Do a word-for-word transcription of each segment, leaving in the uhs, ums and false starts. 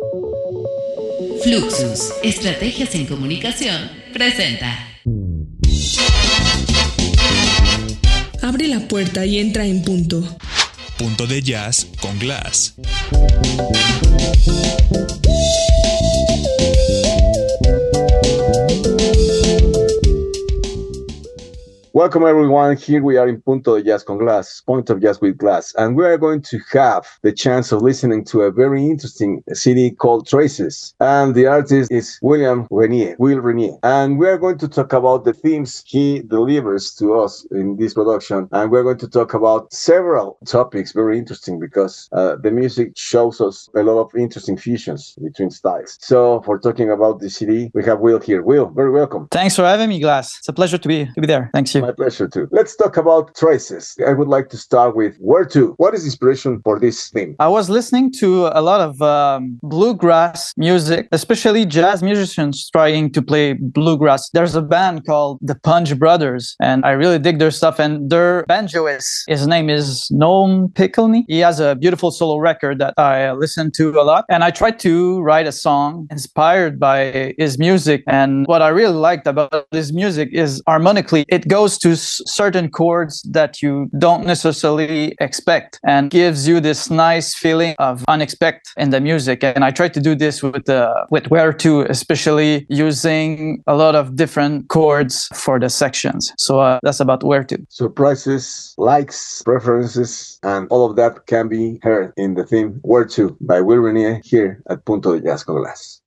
Fluxus, Estrategias en Comunicación, presenta. Abre la puerta y entra en punto. Punto de jazz con Glass. Welcome everyone, here we are in Punto de Jazz con Glass, Point of Jazz with Glass, and we are going to have the chance of listening to a very interesting C D called Traces, and the artist is William Renier, Will Renier, and we are going to talk about the themes he delivers to us in this production, and we're going to talk about several topics, very interesting because uh, the music shows us a lot of interesting fusions between styles. So for talking about the C D, we have Will here. Will, very welcome. Thanks for having me, Glass. It's a pleasure to be to be there. Thanks you. My pleasure too. Let's talk about Traces. I would like to start with Where to? What is the inspiration for this theme? I was listening to a lot of um, bluegrass music, especially jazz musicians trying to play bluegrass. There's a band called the Punch Brothers, and I really dig their stuff. And their banjoist, his name is Noam Pikelny. He has a beautiful solo record that I listen to a lot. And I tried to write a song inspired by his music. And what I really liked about his music is harmonically, it goes to s- certain chords that you don't necessarily expect and gives you this nice feeling of unexpected in the music. And I tried to do this with uh, with Where to, especially using a lot of different chords for the sections. So uh, that's about Where to. Surprises, likes, preferences, and all of that can be heard in the theme Where to by Will Renier here at Punto de Jazz con Glass.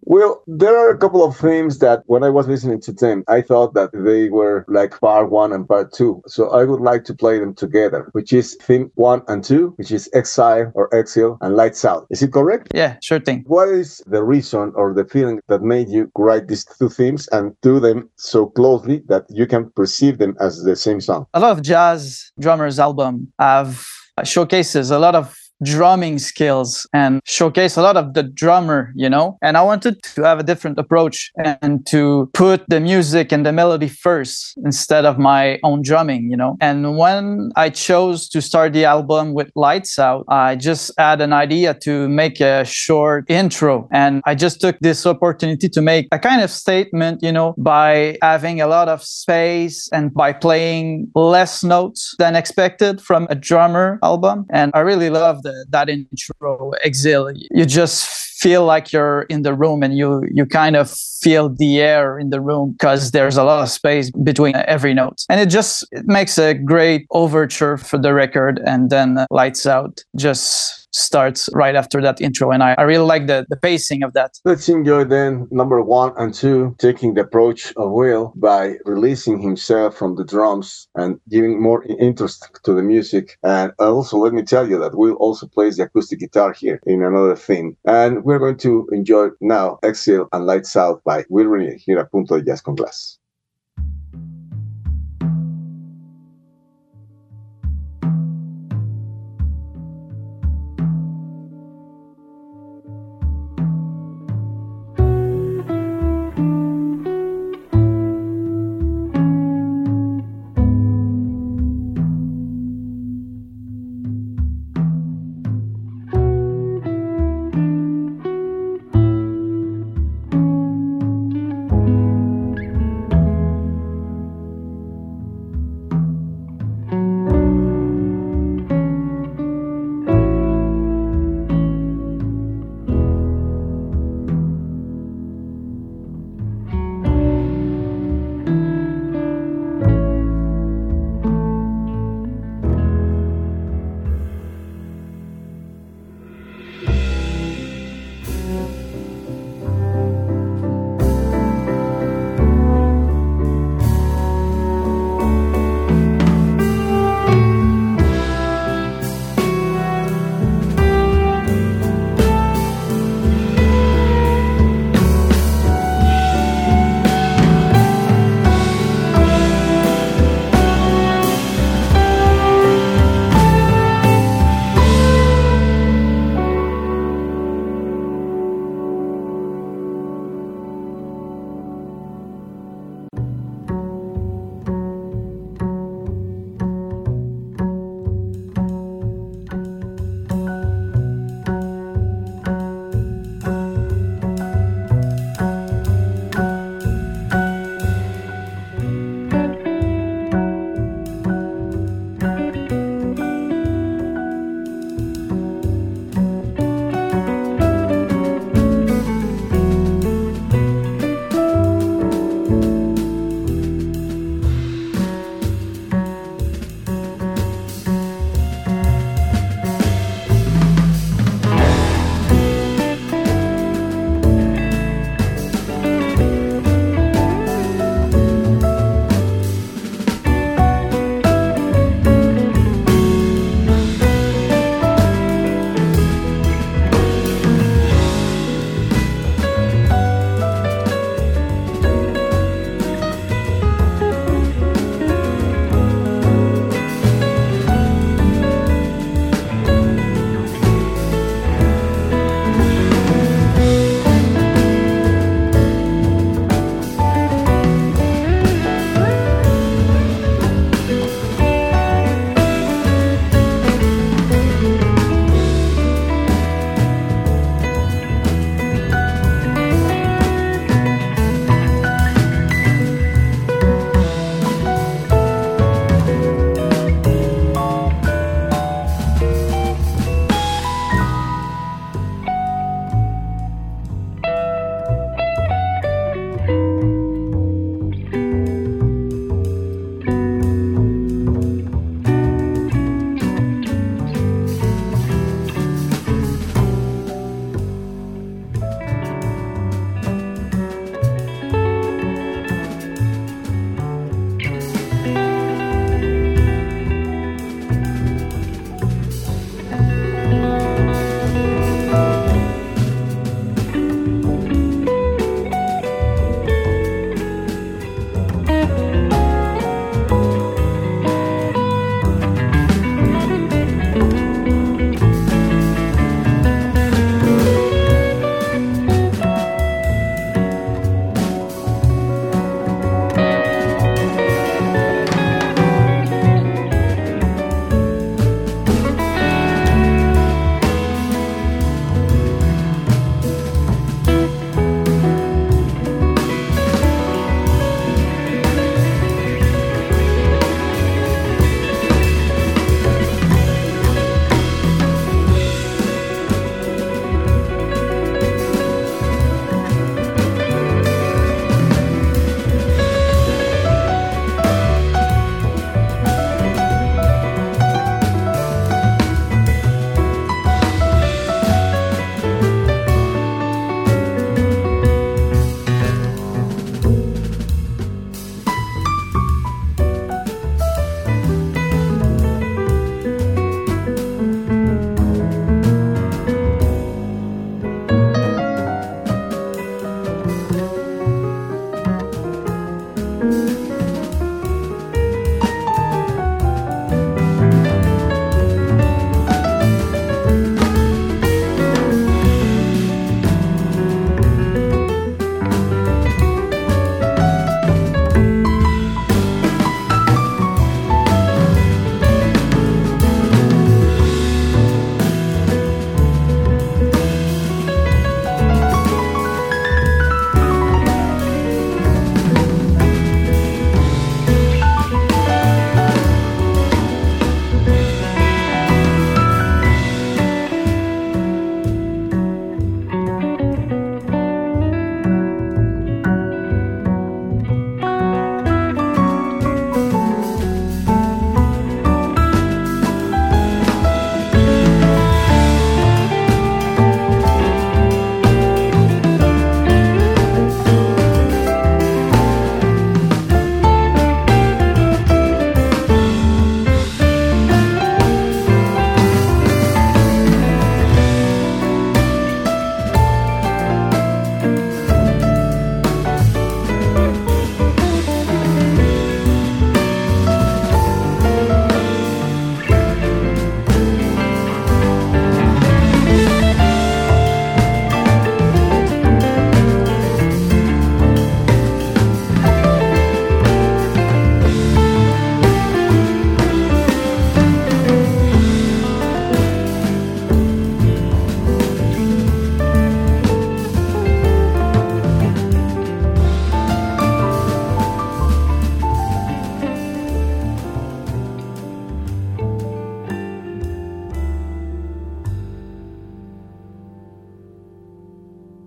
Well, there are a couple of themes that when I was listening to them, I thought that they were like part one and part two. So I would like to play them together, which is theme one and two, which is Exile or Exile and Lights Out. Is it correct? Yeah, sure thing. What is the reason or the feeling that made you write these two themes and do them so closely that you can perceive them as the same song? A lot of jazz drummers album have uh, showcases a lot of drumming skills and showcase a lot of the drummer, you know, and I wanted to have a different approach and to put the music and the melody first instead of my own drumming, you know. And when I chose to start the album with Lights Out, I just had an idea to make a short intro, and I just took this opportunity to make a kind of statement, you know, by having a lot of space and by playing less notes than expected from a drummer album. And I really love the that intro, Exile. You just feel like you're in the room, and you you kind of feel the air in the room because there's a lot of space between every note, and it just it makes a great overture for the record. And then uh, Lights Out just starts right after that intro, and I, I really like the, the pacing of that. Let's enjoy then number one and two, taking the approach of Will by releasing himself from the drums and giving more interest to the music. And also, let me tell you that Will also plays the acoustic guitar here in another theme. And we're going to enjoy now Exile and Lights Out by Will Renier here at Punto de Jazz con Glass. Thank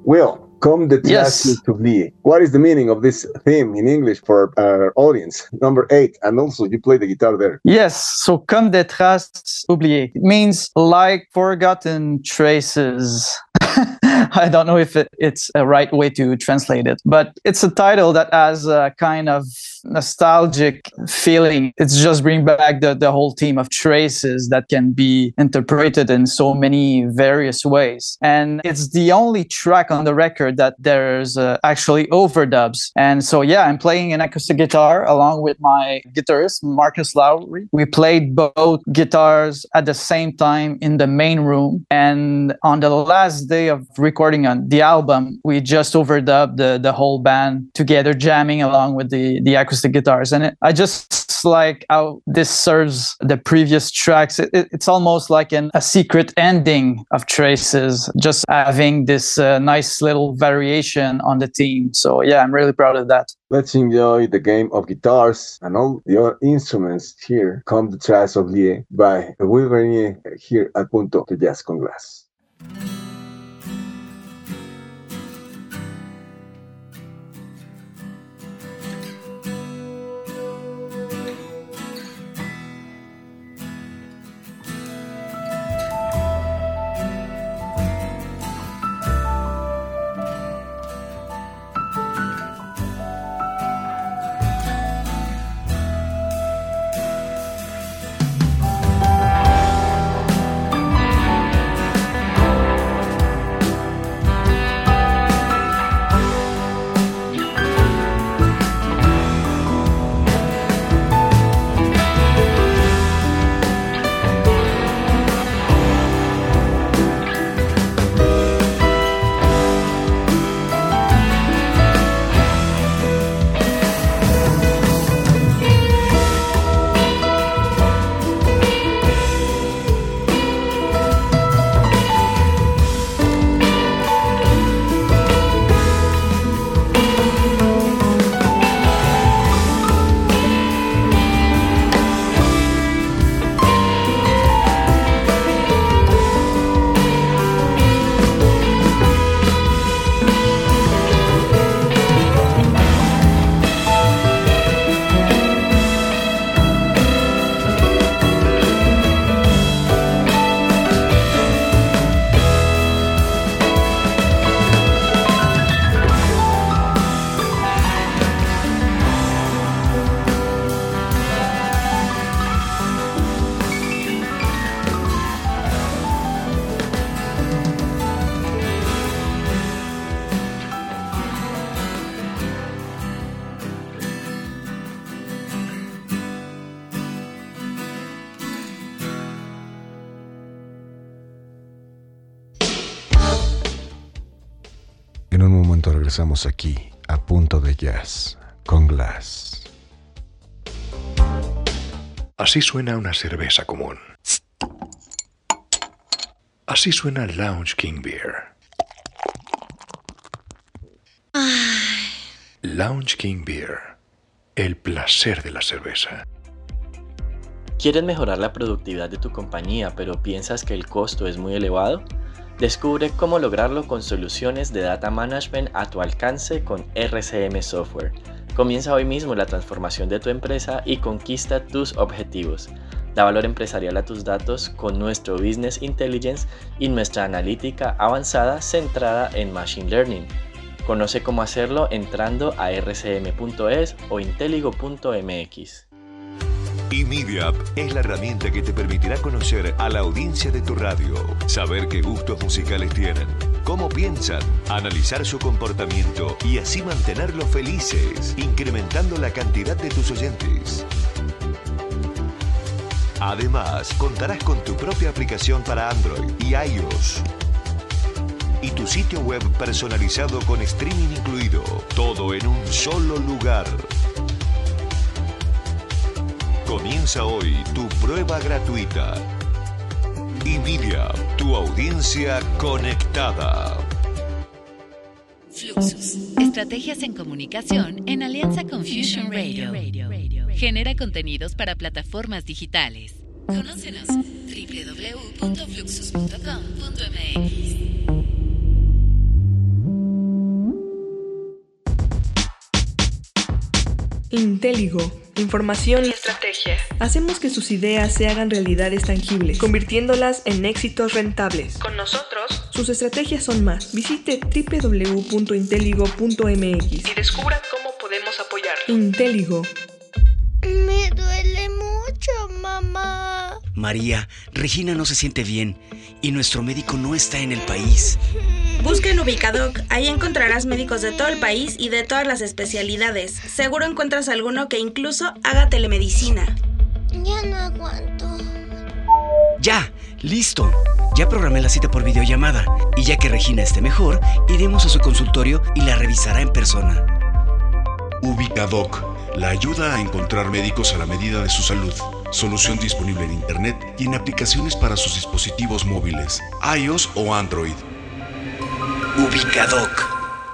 Will, comme de Yes. traces oubliées. What is the meaning of this theme in English for our audience? Number eight, and also you play the guitar there. Yes, so comme des traces oubliées. It means like forgotten traces. I don't know if it, it's a right way to translate it, but it's a title that has a kind of nostalgic feeling. It's just bringing back the, the whole theme of traces that can be interpreted in so many various ways. And it's the only track on the record that there's uh, actually overdubs. And so, yeah, I'm playing an acoustic guitar along with my guitarist, Marcus Lowry. We played both guitars at the same time in the main room. And on the last day of recording on the album, we just overdubbed the, the whole band together, jamming along with the, the acoustic guitars. And it, I just like how this serves the previous tracks. It, it, it's almost like an, a secret ending of Traces, just having this uh, nice little variation on the theme. So yeah, I'm really proud of that. Let's enjoy the game of guitars and all the other instruments here. Comme de traces oubliées by Will Vernier here at Punto de Jazz con Glass. En un momento regresamos aquí a Punto de Jazz con Glass. Así suena una cerveza común. Así suena Lounge King Beer. Lounge King Beer. El placer de la cerveza. ¿Quieres mejorar la productividad de tu compañía, pero piensas que el costo es muy elevado? Descubre cómo lograrlo con soluciones de data management a tu alcance con R C M Software. Comienza hoy mismo la transformación de tu empresa y conquista tus objetivos. Da valor empresarial a tus datos con nuestro Business Intelligence y nuestra analítica avanzada centrada en Machine Learning. Conoce cómo hacerlo entrando a r c m punto e s o inteligo punto m x. eMedia es la herramienta que te permitirá conocer a la audiencia de tu radio, saber qué gustos musicales tienen, cómo piensan, analizar su comportamiento y así mantenerlos felices, incrementando la cantidad de tus oyentes. Además, contarás con tu propia aplicación para Android y iOS y tu sitio web personalizado con streaming incluido, todo en un solo lugar. Comienza hoy tu prueba gratuita. eMedia, tu audiencia conectada. Fluxus, estrategias en comunicación en alianza con Fusion Radio. Genera contenidos para plataformas digitales. Conócenos doble u doble u doble u punto fluxus punto com punto m x. Intéligo. Información y estrategia. Hacemos que sus ideas se hagan realidades tangibles, convirtiéndolas en éxitos rentables. Con nosotros, sus estrategias son más. Visite doble u doble u doble u punto intéligo punto m x y descubra cómo podemos apoyarlo. Intéligo. Me duele mucho, mamá. María, Regina no se siente bien y nuestro médico no está en el país. Busca en Ubicadoc, ahí encontrarás médicos de todo el país y de todas las especialidades. Seguro encuentras alguno que incluso haga telemedicina. Ya no aguanto. ¡Ya! ¡Listo! Ya programé la cita por videollamada y ya que Regina esté mejor, iremos a su consultorio y la revisará en persona. Ubicadoc, la ayuda a encontrar médicos a la medida de su salud. Solución disponible en Internet y en aplicaciones para sus dispositivos móviles, iOS o Android. Ubicadoc.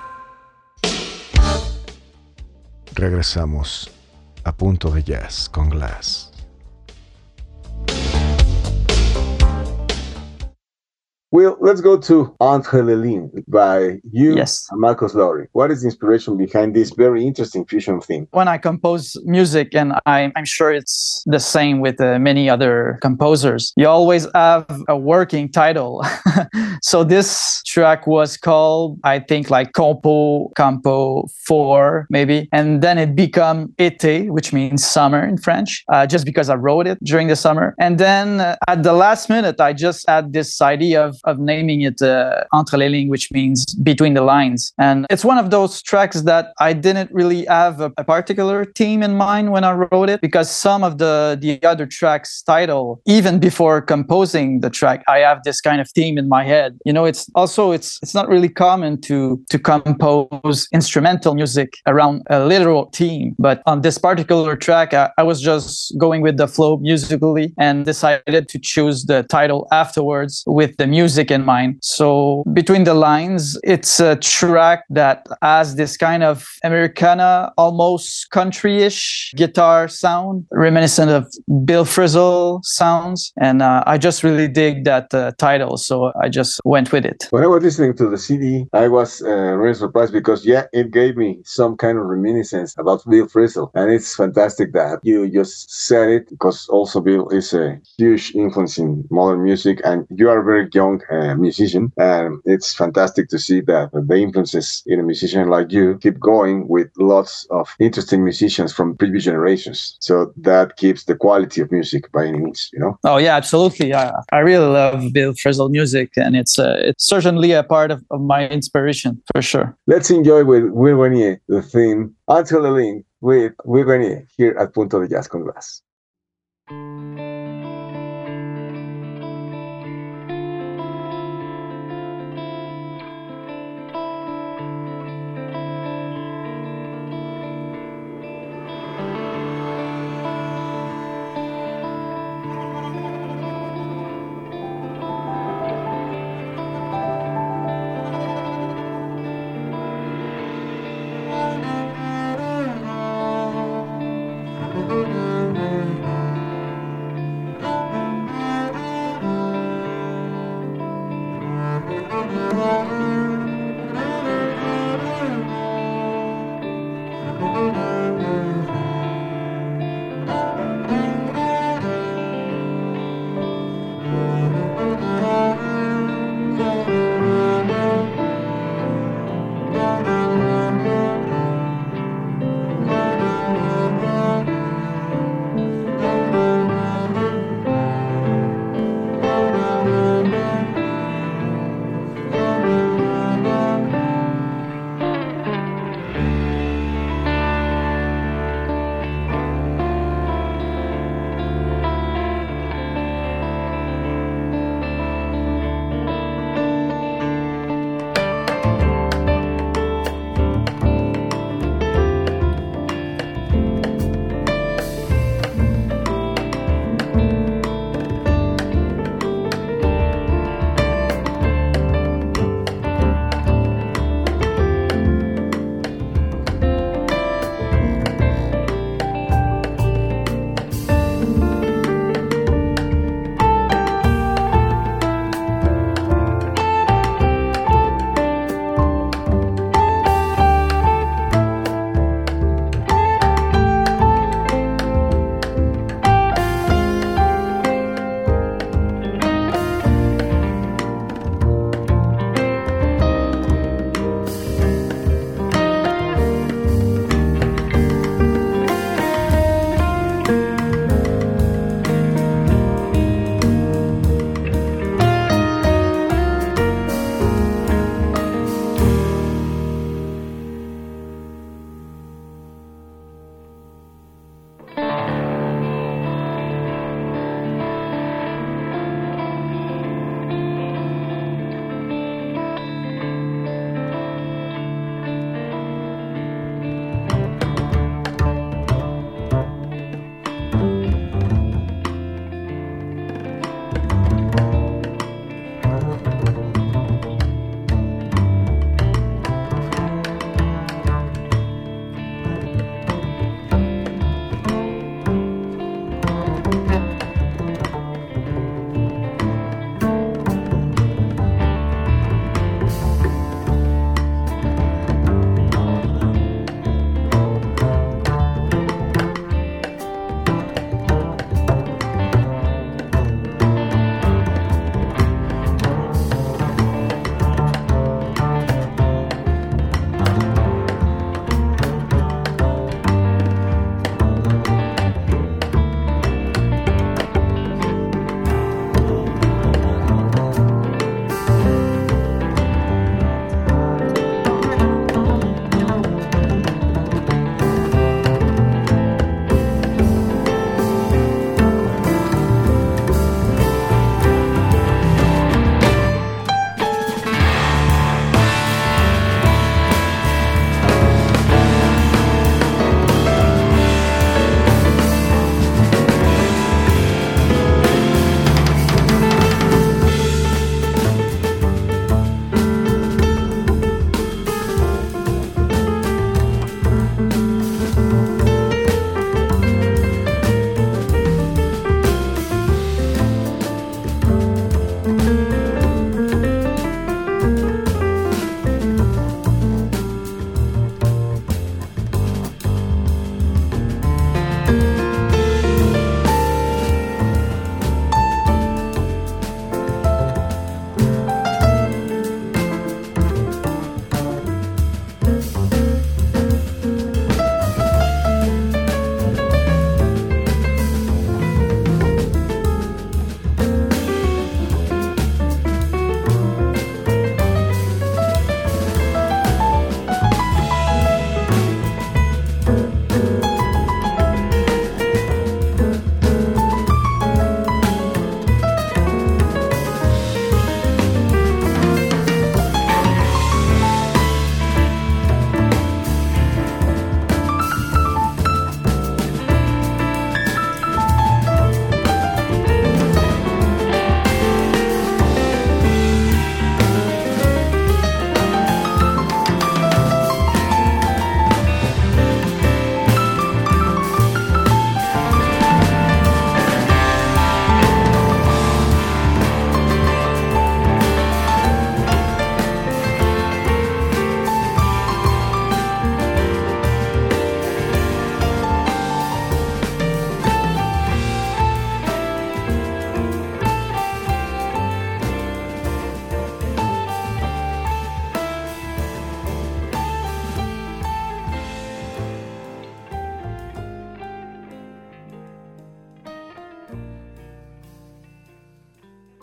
Regresamos a Punto de Jazz con Glass. Well, let's go to Entre les Lignes by you Yes. and Marcos Lowry. What is the inspiration behind this very interesting fusion theme? When I compose music, and I, I'm sure it's the same with uh, many other composers, you always have a working title. So this track was called, I think, like Compo, Campo four, maybe. And then it became Été, which means summer in French, uh, just because I wrote it during the summer. And then uh, at the last minute, I just had this idea of of naming it uh, Entre les Lignes, which means between the lines. And it's one of those tracks that I didn't really have a, a particular theme in mind when I wrote it, because some of the, the other tracks' title, even before composing the track, I have this kind of theme in my head. You know, it's also, it's it's not really common to, to compose instrumental music around a literal theme. But on this particular track, I, I was just going with the flow musically and decided to choose the title afterwards with the music in mind. So Between the Lines, it's a track that has this kind of Americana, almost country-ish guitar sound, reminiscent of Bill Frisell sounds. And uh, I just really dig that uh, title, so I just went with it. When I was listening to the C D, I was uh, really surprised because, yeah, it gave me some kind of reminiscence about Bill Frisell. And it's fantastic that you just said it, because also Bill is a huge influence in modern music, and you are a very young uh, musician. And it's fantastic to see that the influences in a musician like you keep going with lots of interesting musicians from previous generations. So that keeps the quality of music by any means, you know? Oh, yeah, absolutely. I, I really love Bill Frisell music, and it's uh, it's certainly a part of, of my inspiration, for sure. Let's enjoy with Will Grenier the theme Entre les Lignes with Will Grenier here at Punto de Jazz con Glass.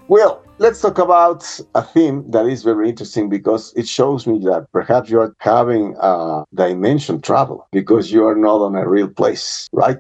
Well, let's talk about a theme that is very interesting because it shows me that perhaps you are having a dimension travel because you are not on a real place, right?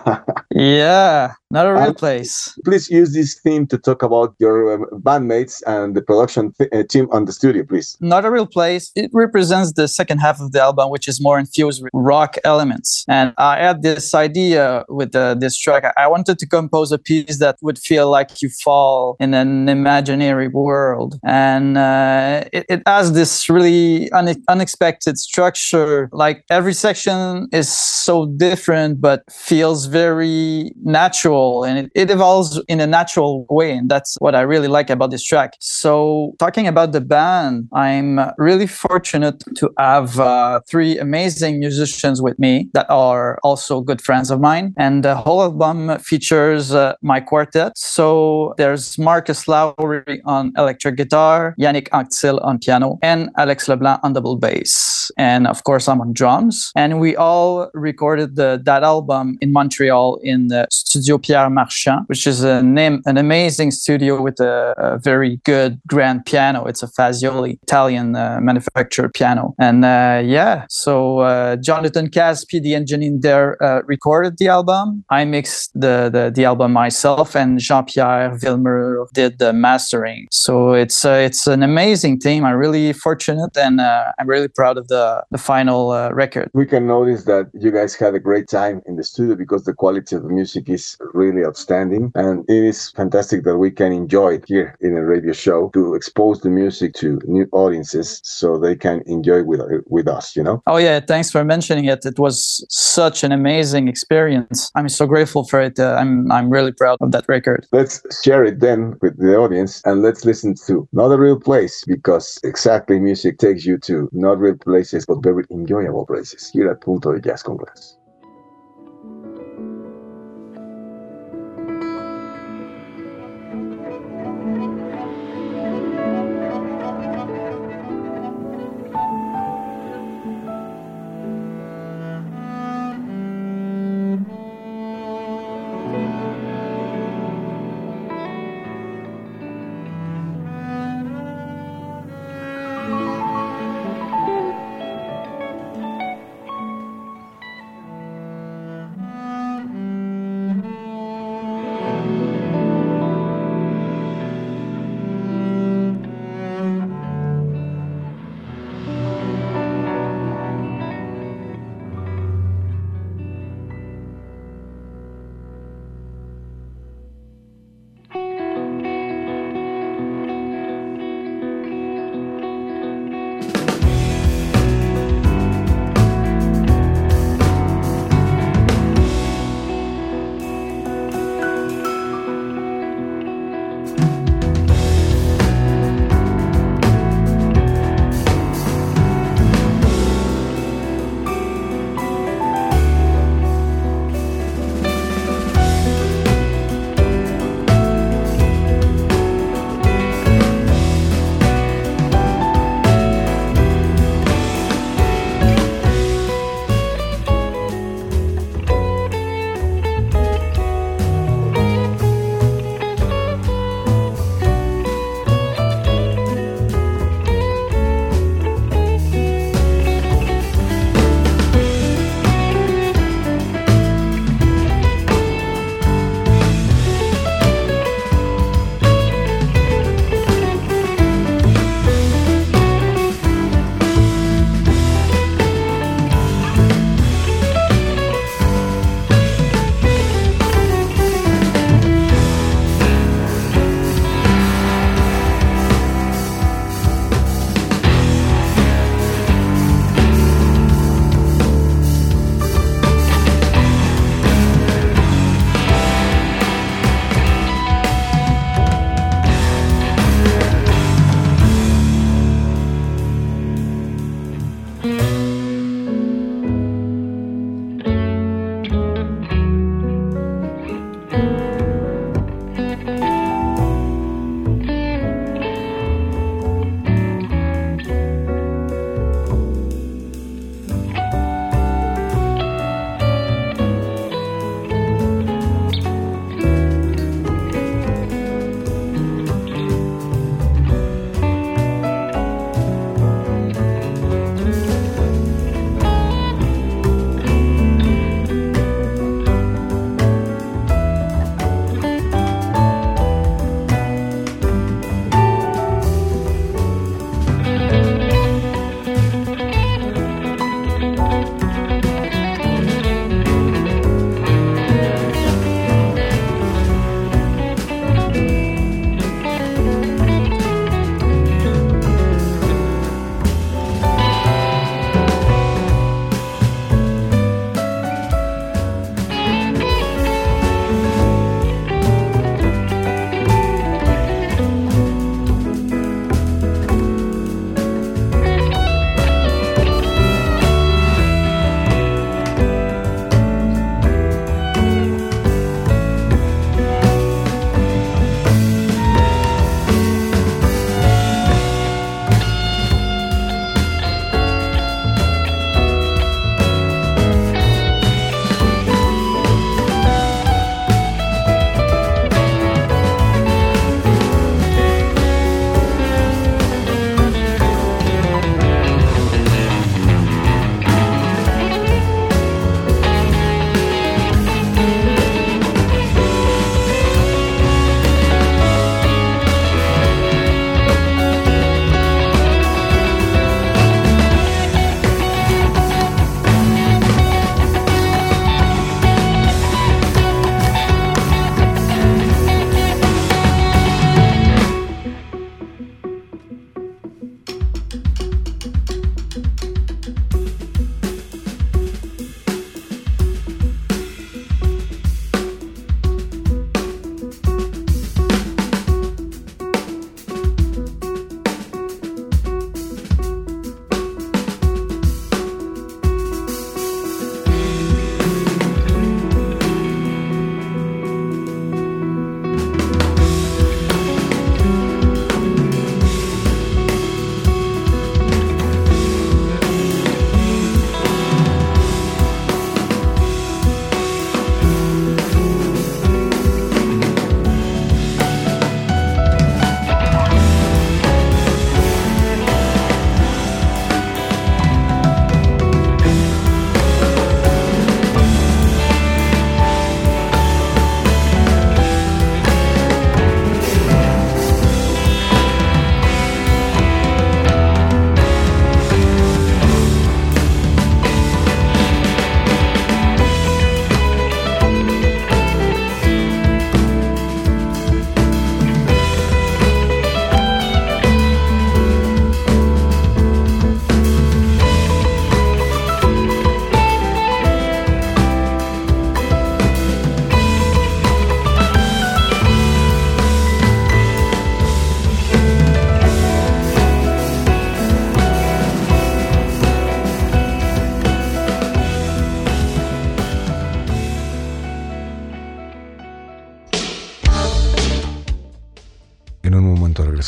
Yeah, not a real And place. please use this theme to talk about your um, bandmates and the production th- uh, team on the studio, please. Not a Real Place, it represents the second half of the album, which is more infused with rock elements. And I had this idea with uh, this track. I wanted to compose a piece that would feel like you fall in an imaginary world. And uh, it, it has this really une- unexpected structure. Like every section is so different, but feels very natural. And it, it evolves in a natural way. And that's what I really like about this track. So talking about the band, I'm really fortunate to have uh, three amazing musicians with me that are also good friends of mine. And the whole album features uh, my quartet. So there's Marcus Lowry on electric guitar, Yannick Anctil on piano, and Alex Leblanc on double bass. And of course, I'm on drums. And we all recorded the, that album in Montreal in the Studio Pierre Marchand, which is a name, an amazing studio with a, a very good grand piano. It's a Fazioli, Italian uh, manufactured piano. And uh, yeah, so uh, Jonathan Caspi, the engineer there, uh, recorded the album. I mixed the, the, the album myself, and Jean-Pierre Villemur did the mastering. So it's uh, it's an amazing team. I'm really fortunate, and uh, I'm really proud of the, the final uh, record. We can notice that you guys had a great time in the studio because the quality of the music is really outstanding. And it is fantastic that we can enjoy it here in a radio show to expose the music to new audiences so they can enjoy with with us, you know? Oh yeah, thanks for mentioning it. It was such an amazing experience. I'm so grateful for it. Uh, I'm I'm really proud of that record. Let's share it then with the audience and let's listen to Not a Real Place because exactly music takes you to not real places but very enjoyable places here at Punto de Jazz con Glass.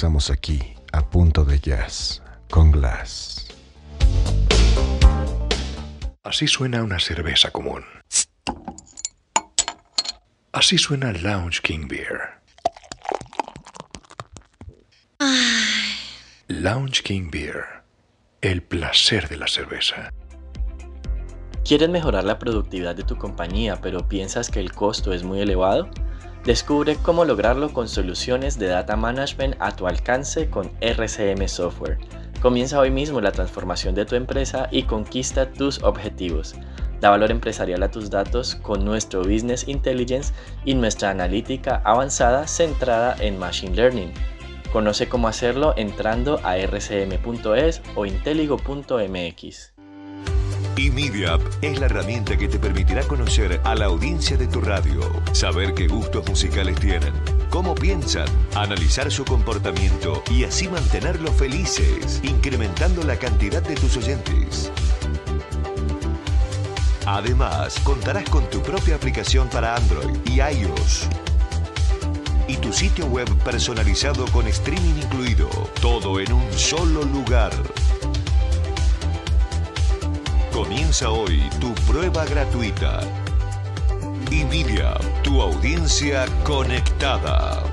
Regresamos aquí a Punto de Jazz con Glass. Así suena una cerveza común. Así suena Lounge King Beer. Ay. Lounge King Beer. El placer de la cerveza. ¿Quieres mejorar la productividad de tu compañía, pero piensas que el costo es muy elevado? Descubre cómo lograrlo con soluciones de data management a tu alcance con R C M Software. Comienza hoy mismo la transformación de tu empresa y conquista tus objetivos. Da valor empresarial a tus datos con nuestro Business Intelligence y nuestra analítica avanzada centrada en Machine Learning. Conoce cómo hacerlo entrando a r c m punto e s o inteligo punto m x. eMedia es la herramienta que te permitirá conocer a la audiencia de tu radio, saber qué gustos musicales tienen, cómo piensan, analizar su comportamiento y así mantenerlos felices, incrementando la cantidad de tus oyentes. Además, contarás con tu propia aplicación para Android y iOS. Y tu sitio web personalizado con streaming incluido, todo en un solo lugar. Comienza hoy tu prueba gratuita. eMedia, tu audiencia conectada.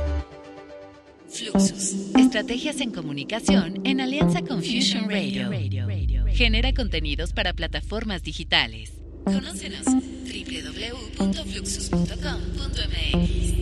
Fluxus. Estrategias en comunicación en alianza con Fusion Radio. Genera contenidos para plataformas digitales. Conócenos doble u doble u doble u punto fluxus punto com punto m x.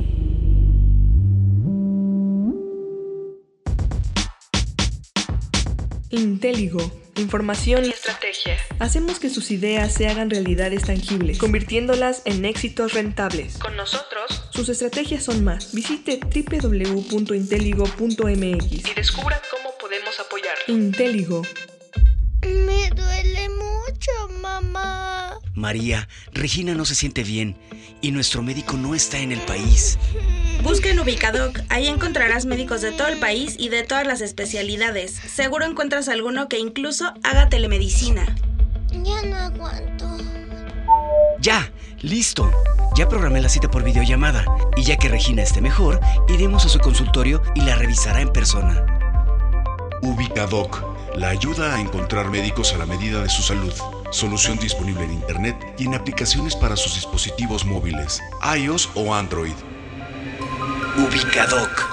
Inteligo. Información y estrategia. Hacemos que sus ideas se hagan realidades tangibles, convirtiéndolas en éxitos rentables. Con nosotros, sus estrategias son más. Visite doble u doble u doble u punto inteligo punto m x y descubra cómo podemos apoyarlo. Inteligo. Me duele mucho, mamá. María, Regina no se siente bien y nuestro médico no está en el país. Busca en Ubicadoc, ahí encontrarás médicos de todo el país y de todas las especialidades. Seguro encuentras alguno que incluso haga telemedicina. Ya no aguanto. Ya, listo. Ya programé la cita por videollamada y ya que Regina esté mejor, iremos a su consultorio y la revisará en persona. Ubicadoc, la ayuda a encontrar médicos a la medida de su salud. Solución disponible en Internet y en aplicaciones para sus dispositivos móviles, iOS o Android. Ubicadoc.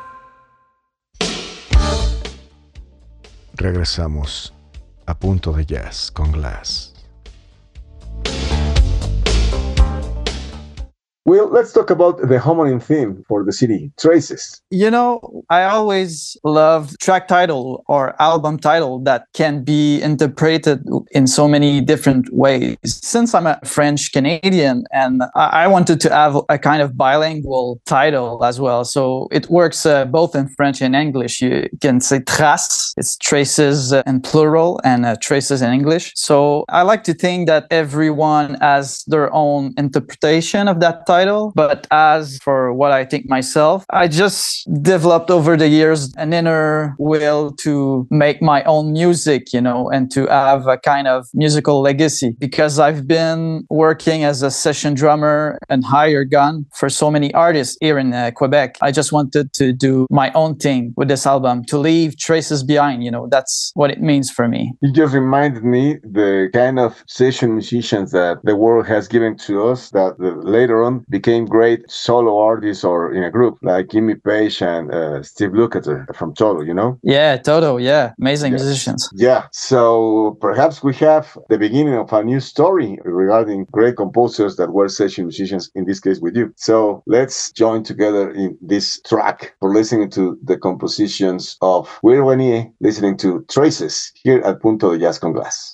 Regresamos a Punto de Jazz con Glass. Well, let's talk about the homonym theme for the city, Traces. You know, I always loved track title or album title that can be interpreted in so many different ways. Since I'm a French Canadian and I wanted to have a kind of bilingual title as well. So it works uh, both in French and English. You can say traces, it's traces in plural and uh, traces in English. So I like to think that everyone has their own interpretation of that title. But as for what I think myself, I just developed over the years an inner will to make my own music, you know, and to have a kind of musical legacy because I've been working as a session drummer and hired gun for so many artists here in uh, Quebec. I just wanted to do my own thing with this album, to leave traces behind, you know, that's what it means for me. You just reminded me the kind of session musicians that the world has given to us that uh, later on became great solo artists or in a group like Jimmy Page and uh, Steve Lukather from Toto, you know? Yeah, Toto, yeah. Amazing yeah. musicians. Yeah, so perhaps we have the beginning of a new story regarding great composers that were session musicians, in this case with you. So let's join together in this track for listening to the compositions of Will Renier, listening to Traces here at Punto de Jazz con Glass.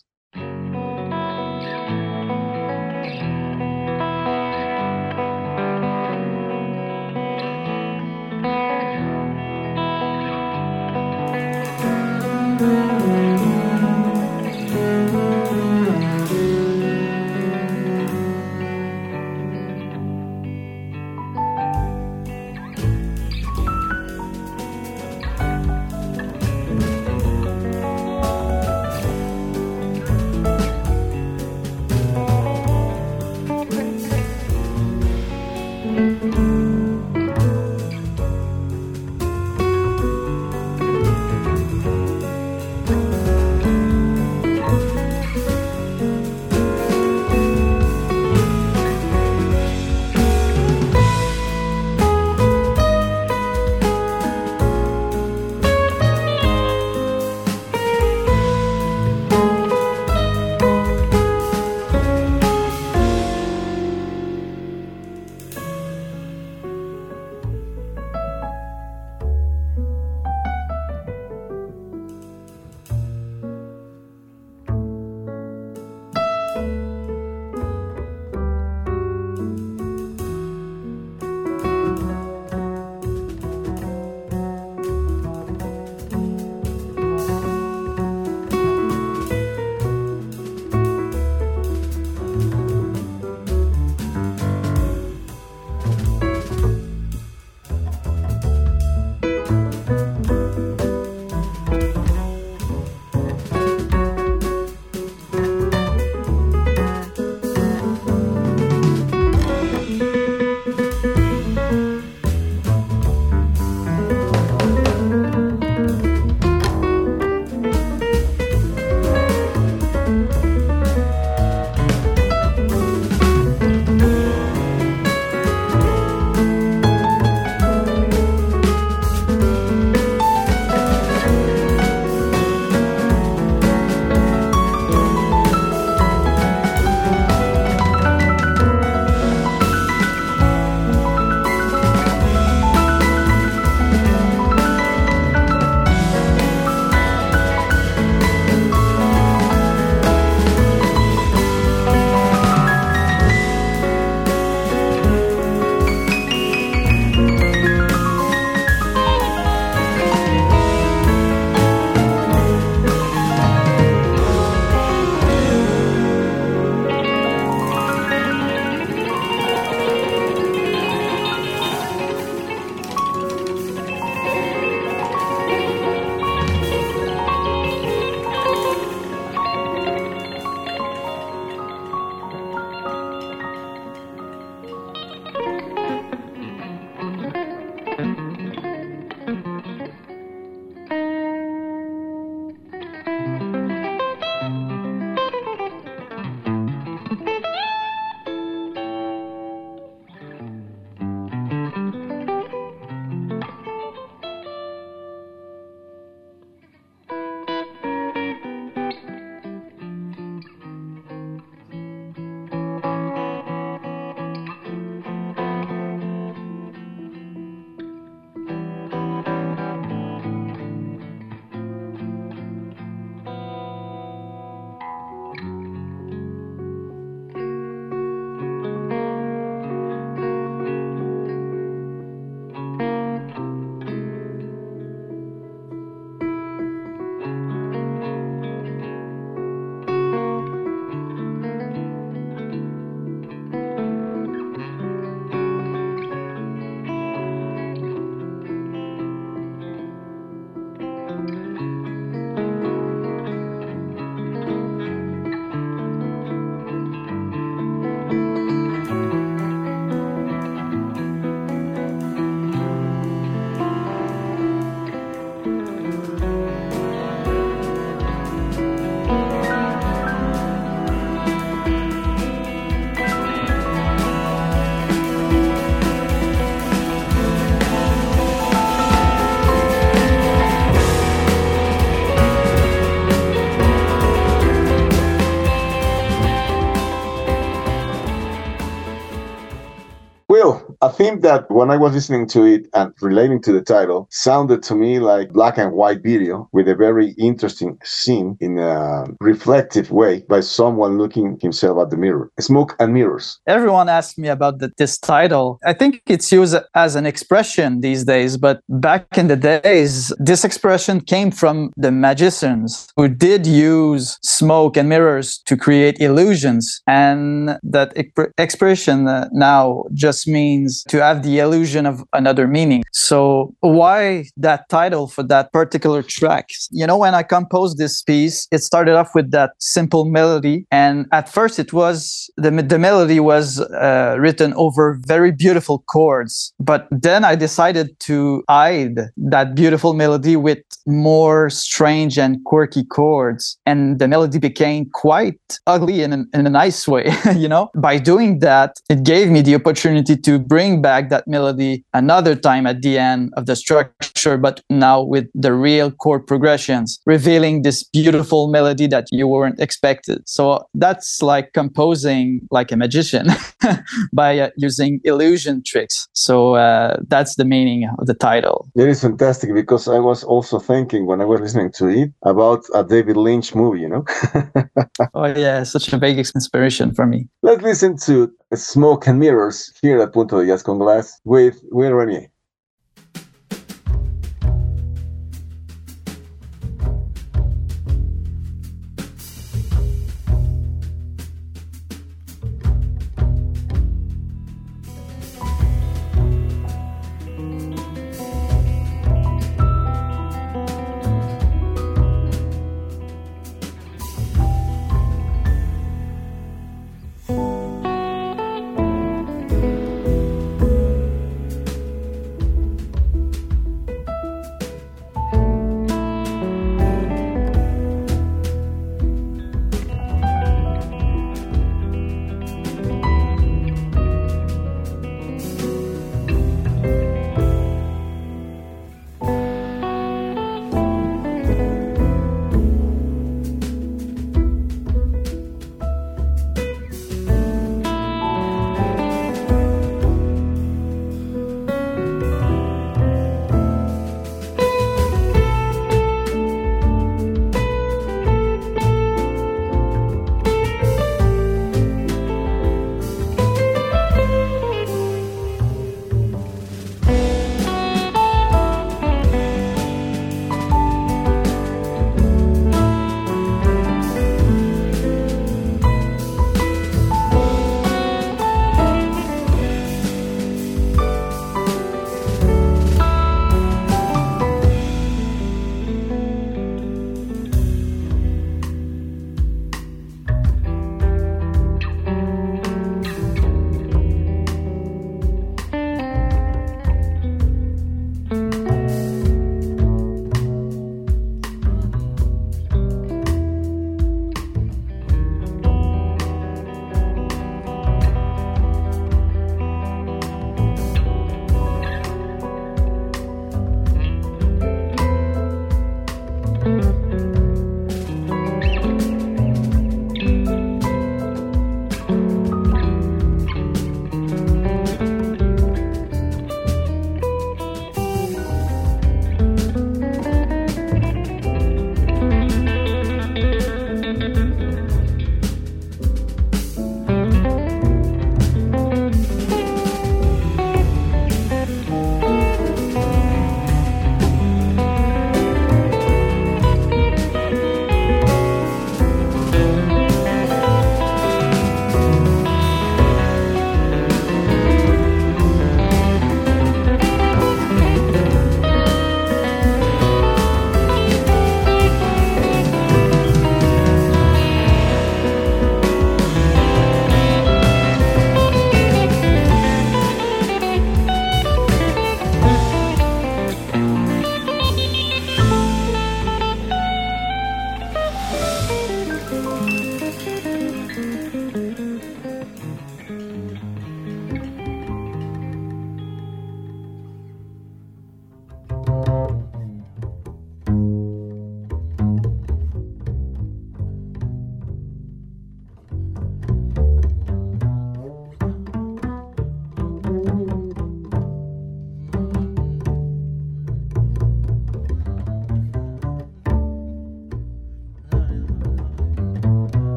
theme that when I was listening to it and relating to the title sounded to me like black and white video with a very interesting scene in a reflective way by someone looking himself at the mirror. Smoke and Mirrors. Everyone asks me about the, this title. I think it's used as an expression these days, but back in the days, this expression came from the magicians who did use smoke and mirrors to create illusions. And that exp- expression uh, now just means to have the illusion of another meaning. So why that title for that particular track? You know, when I composed this piece, it started off with that simple melody. And at first it was, the, the melody was uh, written over very beautiful chords. But then I decided to hide that beautiful melody with more strange and quirky chords. And the melody became quite ugly in, an, in a nice way, you know? By doing that, it gave me the opportunity to bring back that melody another time at the end of the structure, but now with the real chord progressions, revealing this beautiful melody that you weren't expected. So that's like composing like a magician by uh, using illusion tricks. So uh, that's the meaning of the title. It is fantastic because I was also thinking when I was listening to it about a David Lynch movie, you know? Oh yeah, such a big inspiration for me. Let's listen to Smoke and Mirrors here at Punto de Jazz con Glass with Will Renier.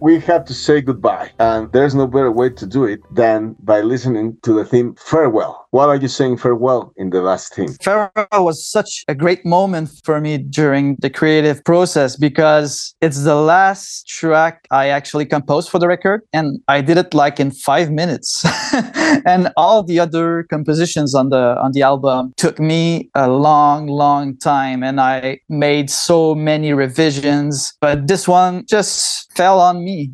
we have to say goodbye, and there's no better way to do it than by listening to the theme Farewell. Why are you saying farewell in the last theme? Farewell was such a great moment for me during the creative process because it's the last track I actually composed for the record, and I did it like in five minutes. And all the other compositions on the on the album took me a long, long time, and I made so many revisions. But this one just fell on me.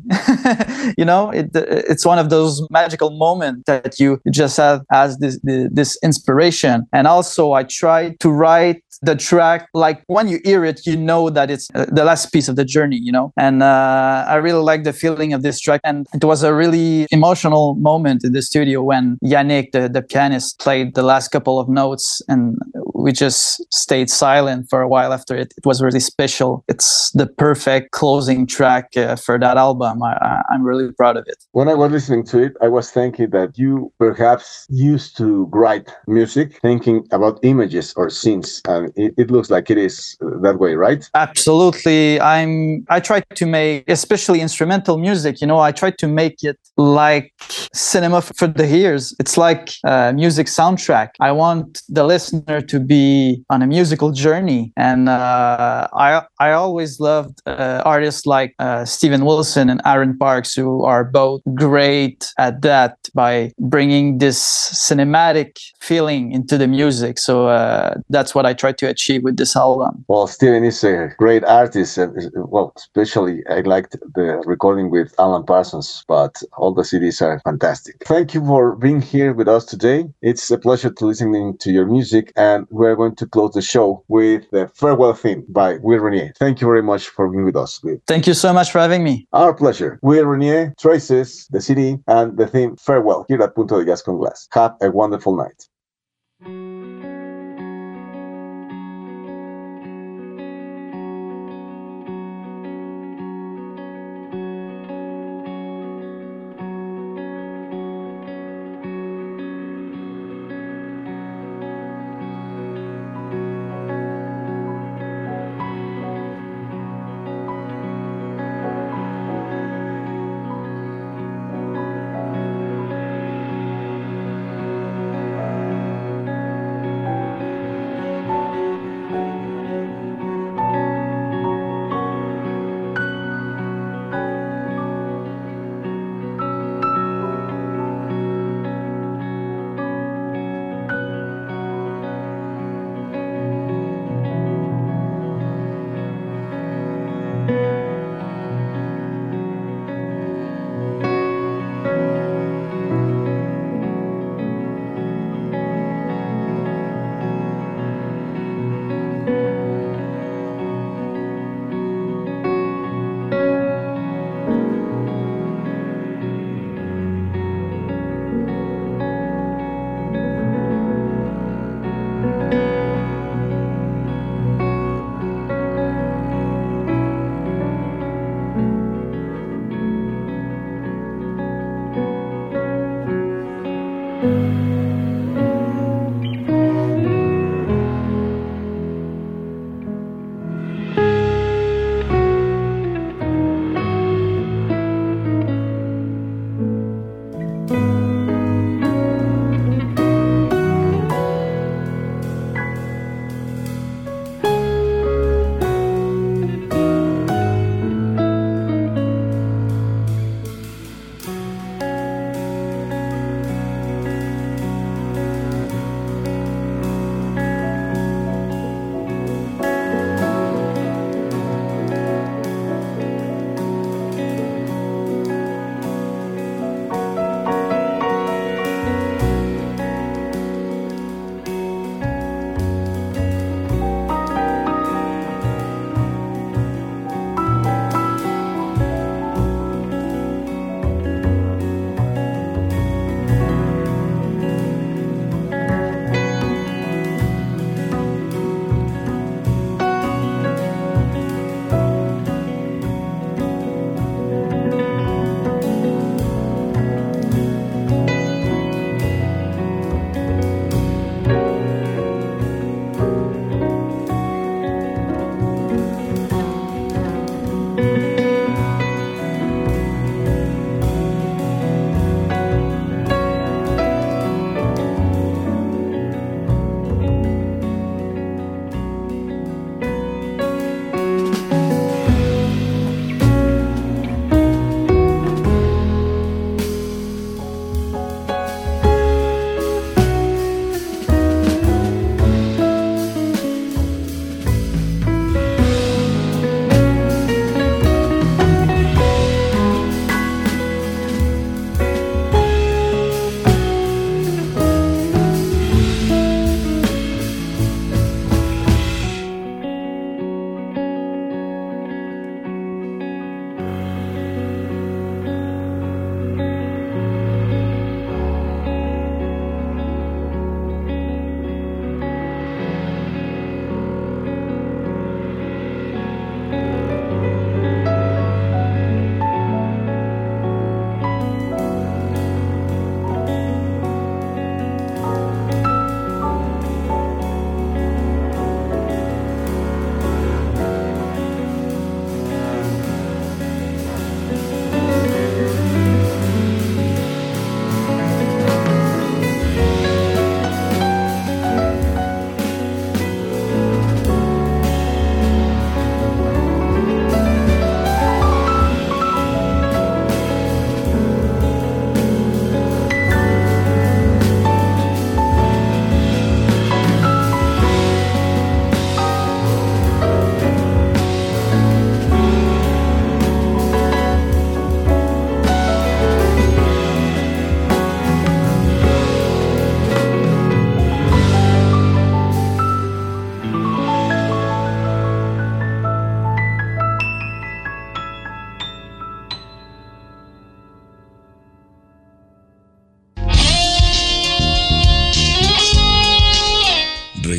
You know, it, it's one of those magical moments that you just have as this this inspiration. And also, I tried to write the track like when you hear it, you know that it's uh, the last piece of the journey. You know, and uh, I really like the feeling of this track, and it was a really emotional moment in the studio when Yannick, the, the pianist, played the last couple of notes, and we just stayed silent for a while after it. It was really special. It's the perfect closing track uh, for that album. I, I, I'm really proud of it. When I was listening to it, I was thinking that you perhaps used to write music thinking about images or scenes, and it, it looks like it is that way, right? Absolutely. I'm. I try to make, especially instrumental music. You know, I try to make it like cinema for the ears. It's like a music soundtrack. I want the listener to be on a musical journey, and uh, I I always loved uh, artists like uh, Steven Wilson and Aaron Parks, who are both great at that by bringing this cinematic feeling into the music. So uh, that's what I try to achieve with this album. Well, Steven is a great artist, and well, especially I liked the recording with Alan Parsons, but all the C Ds are fantastic. Thank you for being here with us today. It's a pleasure to listening to your music, and we're going to close the show with the Farewell theme by Will Renier. Thank you very much for being with us, Will. Thank you so much for having me. Our pleasure. Will Renier, Traces, the C D, and the theme Farewell here at Punto de Jazz con Glass. Have a wonderful night.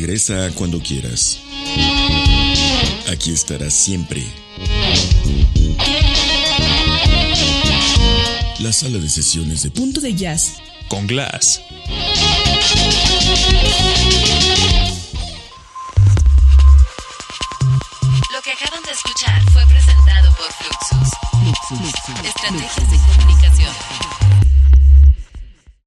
Regresa cuando quieras. Aquí estarás siempre. La sala de sesiones de Punto de Jazz con Glass. Lo que acaban de escuchar fue presentado por Fluxus. Fluxus. Estrategias de comunicación.